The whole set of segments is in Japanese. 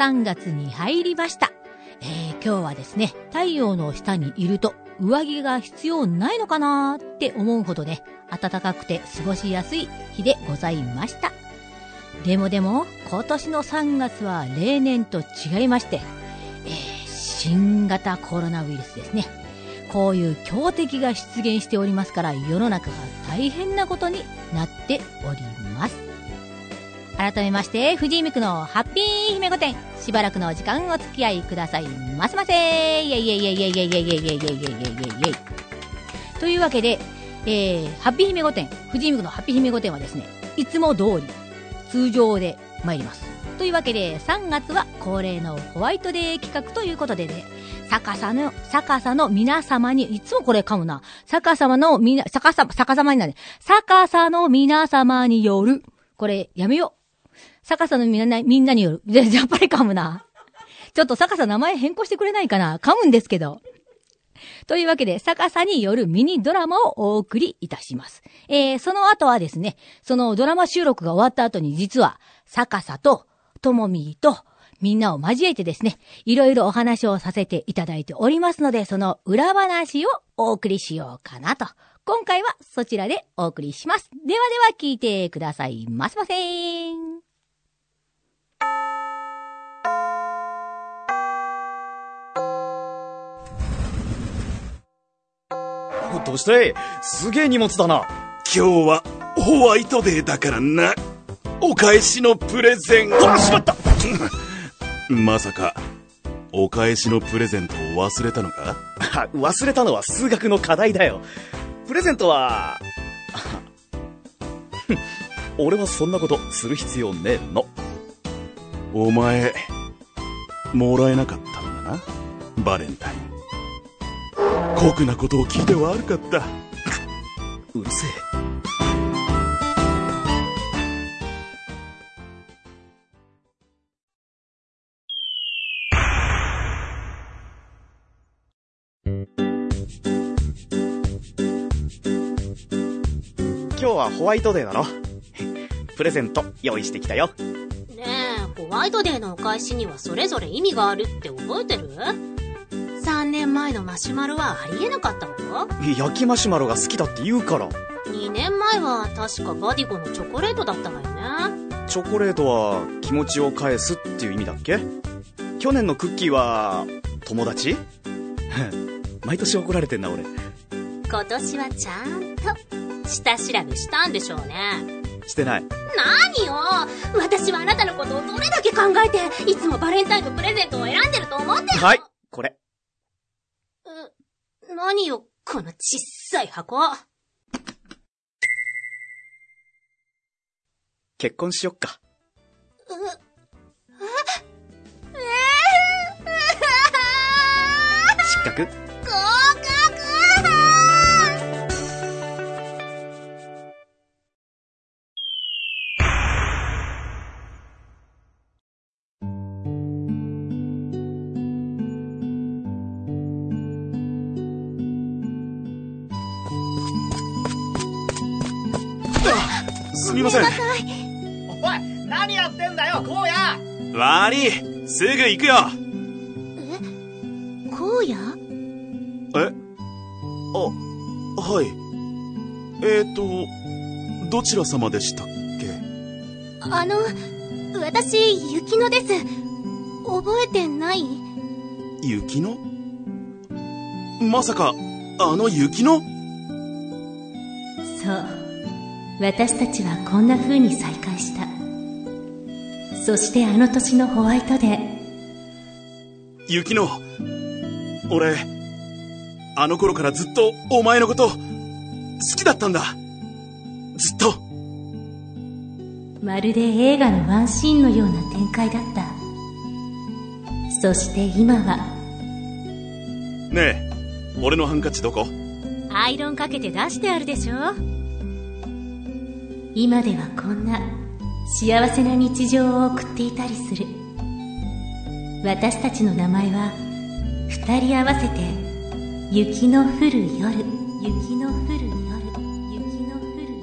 3月に入りました。今日はですね、太陽の下にいると上着が必要ないのかなって思うほどね、暖かくて過ごしやすい日でございました。でも今年の3月は例年と違いまして、新型コロナウイルスですね。こういう強敵が出現しておりますから、世の中が大変なことになっております。改めまして、藤井美久のハッピー姫御殿、しばらくの時間お付き合いくださいませませ。イエイイエイイエイイエイイエイイエイイエイイエイイエイイエイイエイ。というわけで、ハッピー姫御殿、藤井美久のハッピー姫御殿はですね、いつも通り通常で参ります。というわけで、3月は恒例のホワイトデー企画ということでね、逆さの皆様に、いつもこれ噛むな。逆さの皆様による、これやめよう。逆さのみんなによる。やっぱり噛むな。ちょっと逆さ名前変更してくれないかな。噛むんですけど。というわけで、逆さによるミニドラマをお送りいたします。その後はですね、そのドラマ収録が終わった後に、実は、逆さと、ともみーと、みんなを交えてですね、いろいろお話をさせていただいておりますので、その裏話をお送りしようかなと。今回はそちらでお送りします。では聞いてくださいませませーん。 どうしてすげえ荷物だな。 今日はホワイトデーだからな。お返しのプレゼン。 しまったまさかお返しのプレゼントを忘れたのか？ 忘れたのは数学の課題だよ。プレゼントは俺はそんなことする必要ねえの。 お前もらえなかったんだな、バレンタイン。酷なことを聞いて悪かった。 うるせえ。今日はホワイトデーだろ。プレゼント用意してきたよ。 ねえ、ホワイトデーのお返しにはそれぞれ意味があるって覚えてる？3年前のマシュマロはありえなかったわよ。 焼きマシュマロが好きだって言うから。 2年前は確かバディゴのチョコレートだったわよね。 チョコレートは気持ちを返すっていう意味だっけ？去年のクッキーは友達？毎年怒られてんな俺。 今年はちゃんと下調べしたんでしょうね。 してない。 何よ、私はあなたのことをどれだけ考えていつもバレンタインのプレゼントを選んでると思ってるの？ はい、これ。 何よこのちっさい箱。 結婚しよっか。失格？ 合格！ すみません。 おい、何やってんだよ、荒野。 悪い、すぐ行くよ。 荒野？ はい。どちら様でしたっけ？ 私、雪乃です。覚えてない？ 雪乃？まさか、雪乃？ そう。私たちはこんな風に再会した。そしてあの年のホワイトデー。 雪乃、俺、あの頃からずっとお前のこと好きだったんだ。ずっと。 まるで映画のワンシーンのような展開だった。そして今は。 ねえ、俺のハンカチどこ？ アイロンかけて出してあるでしょ。今ではこんな幸せな日常を送っていたりする。私たちの名前は二人合わせて雪の降る夜、雪の降る夜、雪の降る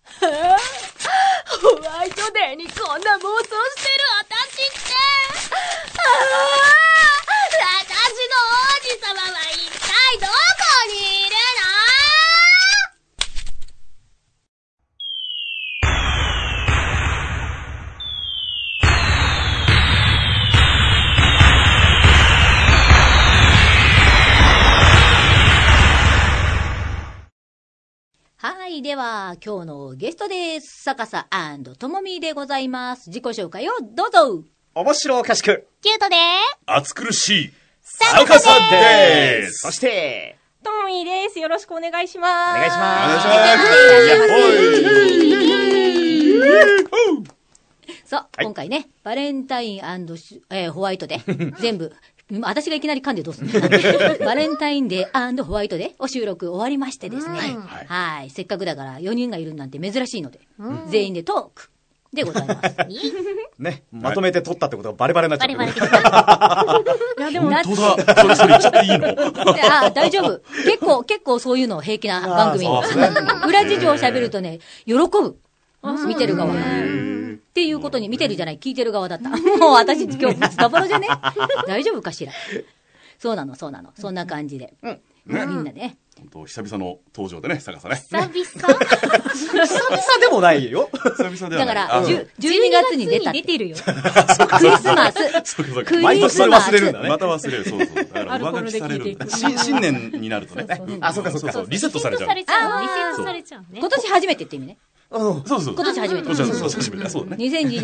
夜。 ホワイトデーにこんな妄想してる私ってい、では、今日のゲストです。坂さ&ともみでございます。自己紹介をどうぞ。 面白おかしく。 キュートで暑苦しい。 坂さんです。 そして、 ともみです。よろしくお願いします。 お願いします。 そう、今回ね、バレンタイン&ホワイトで、全部、私がいきなり噛んでどうすんのバレンタインデー&ホワイトデーお収録終わりましてですね。はい。せっかくだから4人がいるなんて珍しいので、全員でトークでございます。 ね、まとめて撮ったってことがバレバレになっちゃってる。 バレバレできた。 いや、でも、 本当だ。それ言っちゃっていいの？ 大丈夫。結構そういうの平気な番組。裏事情を喋るとね、喜ぶ。見てる側が。っていうことに見てるじゃない、聞いてる側だった。もう私今日ズタボロじゃね大丈夫かしら。そうなの。そんな感じで。みんなね。 本当久々の登場でね、坂さんね。 久々 でもないよ。 久々ではない。 だから、12月に出た。 出てるよ。 クリスマス。 毎年それ忘れるんだね。 また忘れる。そう。だから上書きされる。新年になるとね。 あ、そうか。 リセットされちゃう。 リセットされちゃうね。 今年初めてって意味ね。 そう。 今年初めて。 そうだね。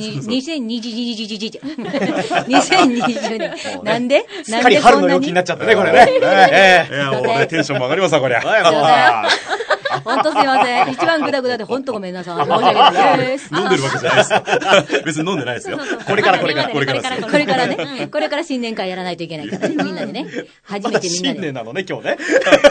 2020年。なんですっかり春の陽気になっちゃったね、これね。 いや、俺テンションも上がりますわ、こりゃ。 本当すいません。一番グダグダで本当ごめんなさい。申し訳ないです。 飲んでるわけじゃないですよ。別に飲んでないですよ。 これからね。 これから新年会やらないといけないからね。みんなでね。初めてみんなで。 新年なのね、今日ね。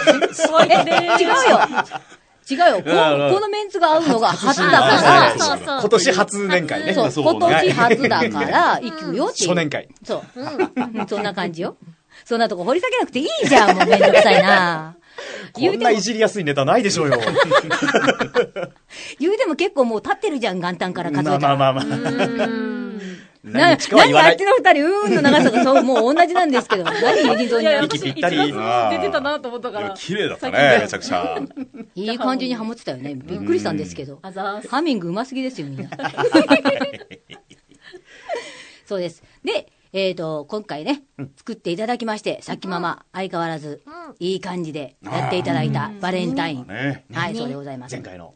違うよ。このメンツが合うのが初だから。 今年初年会ね。 そう、今年初だから、行くよっていう。 初年会。 そう。そんな感じよ。そんなとこ掘り下げなくていいじゃん、もうめんどくさいな。 こんないじりやすいネタないでしょうよ。 言うても結構もう立ってるじゃん、元旦から数えたら。 まあ。 何あっちの二人、の長さがそう、もう同じなんですけど。何友人像に。 息ぴったり。出てたなと思ったから。 綺麗だったね、めちゃくちゃ。 いい感じにハモってたよね。びっくりしたんですけど。ハミングうますぎですよ、みんな。そうです。で、今回ね、作っていただきまして、さっきママ、相変わらず、いい感じでやっていただいたバレンタイン。はい、そうでございます。 前回の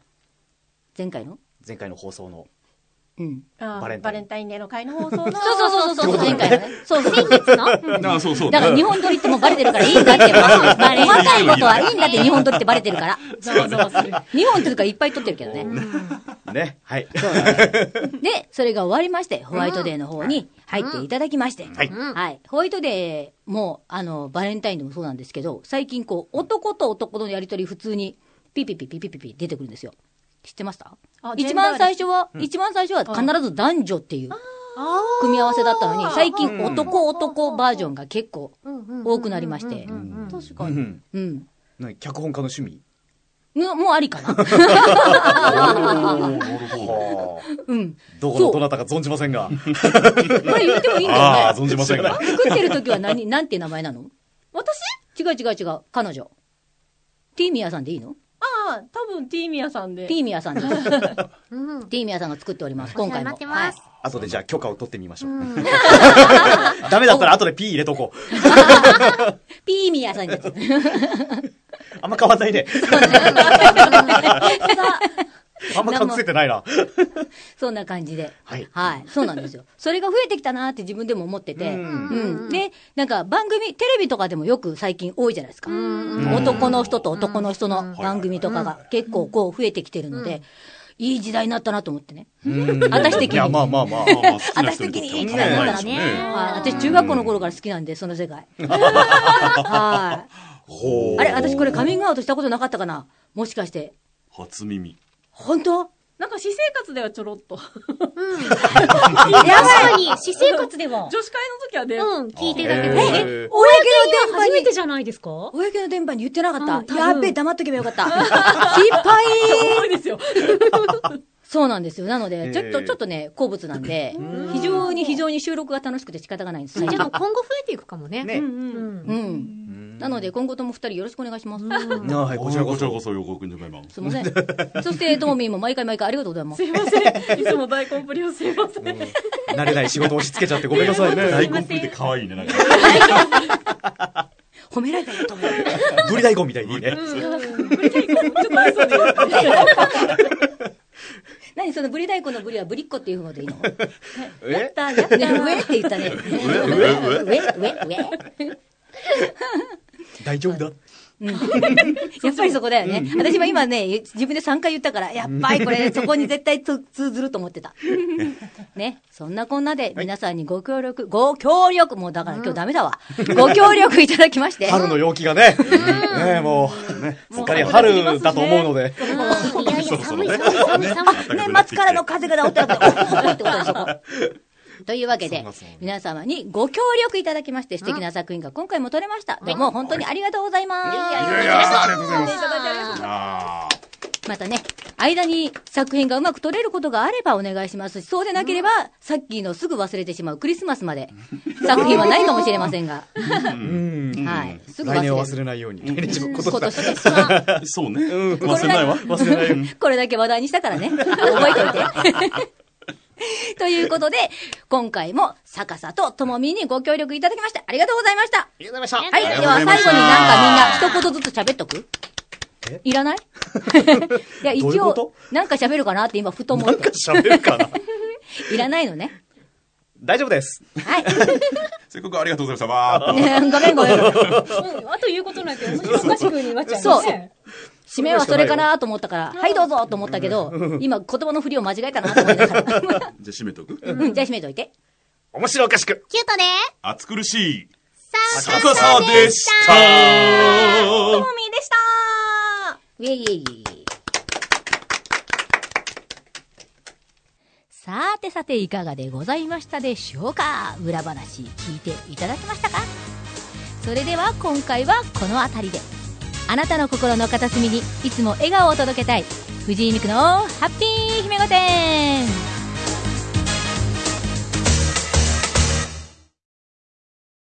放送の。 バレンタインデーの会の放送の。 そう、前回のね。そう、先月の。 そう。 だから日本撮りってもうバレてるからいいんだって。細かいことはいいんだって日本撮りってバレてるから。日本撮りからいっぱい撮ってるけどね。 ね、はい。 で、それが終わりまして、ホワイトデーの方に入っていただきまして。はい。ホワイトデーも、バレンタインでもそうなんですけど、最近男と男のやりとり普通にピピ出てくるんですよ。知ってました？一番最初は必ず男女っていう組み合わせだったのに、最近男バージョンが結構多くなりまして。 確かに。 脚本家の趣味もうありかな。 どこのどなたか存じませんが。 これ言ってもいいんだよね。 存じませんが。 作ってる時はなんて名前なの？ 私？ 違う。彼女。ティーミヤさんでいいの？ 多分ティーミヤさんで。 ティーミヤさんです。ティーミヤさんが作っております、今回も。 待ってます。 後でじゃあ許可を取ってみましょう。ダメだったら後でピー入れとこう。 ピーミヤさんです。 あんま変わんないね。あんま隠せてないな。 そんな感じで。 はい。 そうなんですよ。それが増えてきたなーって自分でも思ってて。で、なんか番組、テレビとかでもよく最近多いじゃないですか。男の人と男の人の番組とかが結構増えてきてるので、いい時代になったなと思ってね。私的に。いや、 まあ。 私的にいい時代になったなね。私中学校の頃から好きなんで、その世界。あれ、私これカミングアウトしたことなかったかな？もしかして。 初耳。 本当？ なんか私生活ではちょろっと。 やばい。私生活では。 女子会の時はね。 聞いてたけど。 公の電波初めてじゃないですか？ 公の電波に言ってなかった。やっべえ、黙っとけばよかった。失敗多いですよ。 そうなんですよ。なので、ちょっとね、好物なんで、非常に収録が楽しくて仕方がないんです。 じゃあ今後増えていくかもね。 なので、今後とも二人よろしくお願いします。 はい、こちらこそよくおくんじゃないます。 すいません。そして、ともみんも毎回ありがとうございます。 すいません。いつも大コンプリをすいません。 慣れない仕事押し付けちゃってごめんなさいね。 大コンプリって可愛いね、なんか。 褒められたよと思う。 ブリ大根みたいにいいね。 ブリ大根、ちょっとありそうで言う。 何そのブリ大根のブリはブリッコっていうのでいいの？ えやったね、上って言ったね。上。 大丈夫だ。 やっぱりそこだよね。私も今ね、自分で3回言ったから、やっぱりこれ、そこに絶対通ずると思ってた。ね。そんなこんなで、皆さんにご協力、もうだから今日ダメだわ。ご協力いただきまして。 春の陽気がね、もう、ね、すっかり春だと思うので。 いやいや、寒い。 年末からの風が治ってなくて、おってことでそこ。というわけで、皆様にご協力いただきまして、素敵な作品が今回も撮れました。どうも本当にありがとうございます。 いやいや、ありがとうございます。 またね、間に作品がうまく撮れることがあればお願いしますし、そうでなければ、さっきのすぐ忘れてしまうクリスマスまで、作品はないかもしれませんが。はい。すぐ来年は忘れないように。今年は。 そうね。忘れないわ。 忘れないように。 これだけ話題にしたからね。覚えておいて。ということで、今回も坂佐とともみにご協力いただきましてありがとうございました。 ありがとうございました。 はい。では最後になんかみんな一言ずつ喋っとく？いらない？いや、一応、なんか喋るかなって今ふと思って。 なんか喋るかな？ いらないのね。 大丈夫です。 はい。 せっかくありがとうございました。 ごめん。 あと言うことなんて、面白おかしくになっちゃう。 そう。締めはそれかなと思ったから、はいどうぞと思ったけど、今言葉の振りを間違えたなと思いながら。 じゃあ締めとく？ じゃあ締めといて。 面白おかしく。 キュートで暑苦しい坂さでした。 ともみでした。ウェイイェイ。さていかがでございましたでしょうか。裏話聞いていただきましたか。それでは今回はこの辺りで。あなたの心の片隅にいつも笑顔を届けたい藤井美久のハッピー姫御殿。